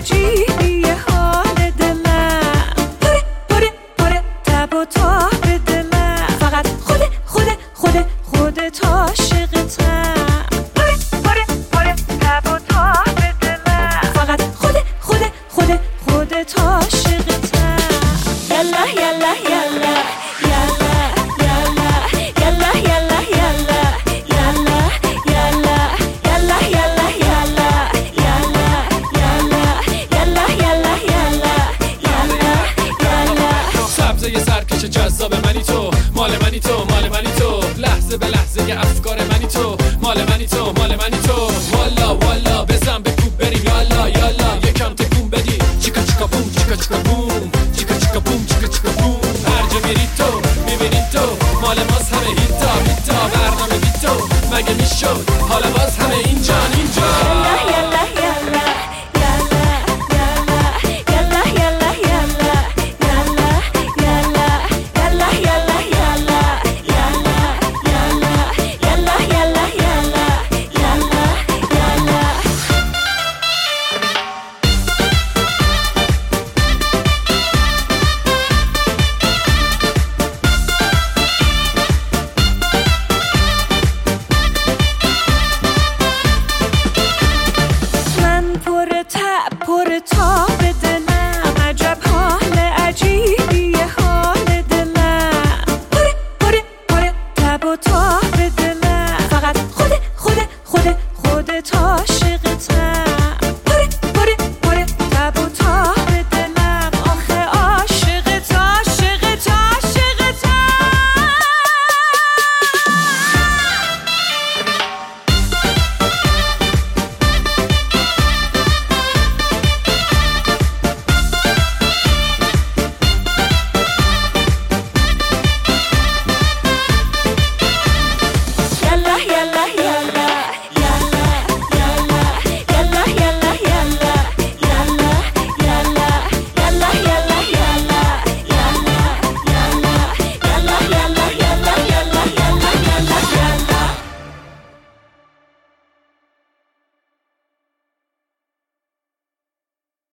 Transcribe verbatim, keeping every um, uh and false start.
عجیبی حال دلم، پره پره پره تب و تاب دلم، فقط خود خود خود خودت عاشقتم، پره پره پره تب و تاب دلم، فقط خود خود خود خودت عاشقتم. یلا یلا یلا یلا یلا یلا یلا یلا یلا یلا یلا یلا یلا یلا یلا یلا یلا. سبزه سرکش جذاب منی تو، مال منی تو، مال منی تو، لحظه به لحظه ی افکار منی تو، مال منی تو، مال منی تو. والا والا بزن بکوب بریم یالا یالا، یکم تکون بدی چیکا چیکا بوم چیکا چیکا بوم چیکا چیکا بوم چیکا چیکا بوم. هر جا میری تو میبینی تو، مال ماست همه هیتا هیتا، برنامه بی تو مگه میشد حالا باز همه اینجان اینجا. پر تاب